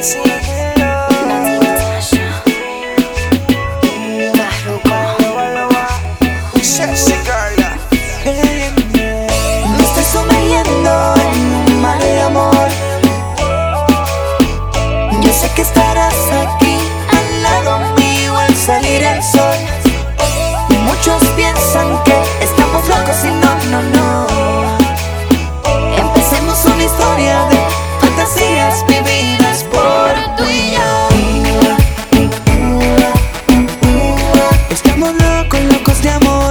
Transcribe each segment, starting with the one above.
Sexy girl. Me estoy sumergiendo en un mar de amor. Yo sé que estarás aquí al lado mío al salir el sol. Muchos piensan que estamos locos y no, no, no. Empecemos una historia de fantasías vividas por tú y yo. Estamos locos, locos de amor.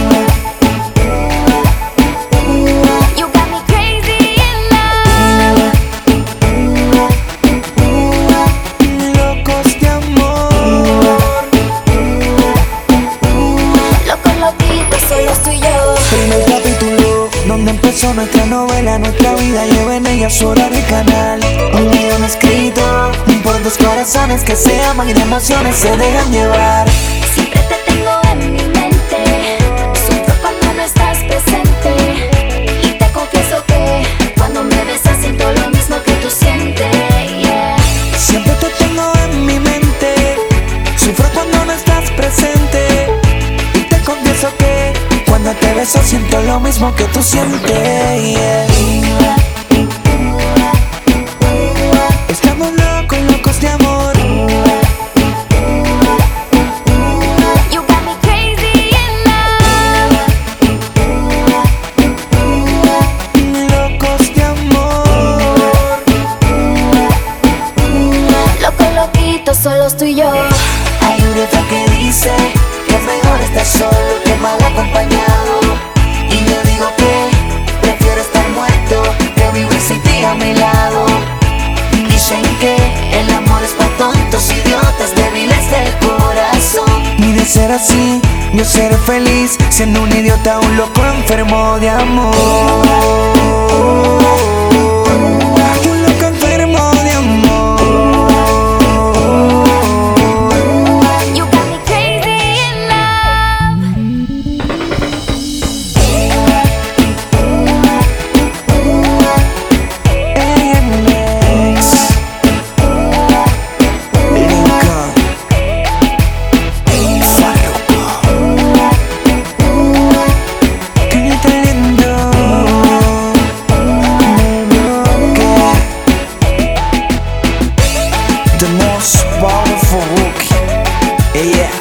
You got me crazy in love. Locos de amor. Loco, loquito, solo tú y yo. Primer capítulo, donde empezó nuestra novela. Nuestra vida lleva en ella su horario y canal. Un guión escrito por dos corazones que se aman y de emociones se dejan llevar. Siempre te tengo en mi mente. Sufro cuando no estás presente. Y te confieso que cuando me besas siento lo mismo que tú sientes. Yeah. Siempre te tengo en mi mente. Sufro cuando no estás presente. Y te confieso que cuando te beso siento lo mismo que tú sientes. Yeah. Estamos locos, locos de amor. You got me crazy in love. Locos de amor. Loco, loquito, solo tú y yo. Hay un refrán que dice que es mejor estar solo que mal acompañado. Y yo digo que prefiero estar muerto que vivir sin ti a mi lado. Dicen que el amor es para tontos, idiotas, débiles del corazón. Y de ser así, yo seré feliz siendo un idiota, un loco enfermo de amor. Un loco enfermo de amor. You got me crazy in love. AMX Lincoln Farruko. Qué talento me bloquea. The most powerful rookie. Yeah.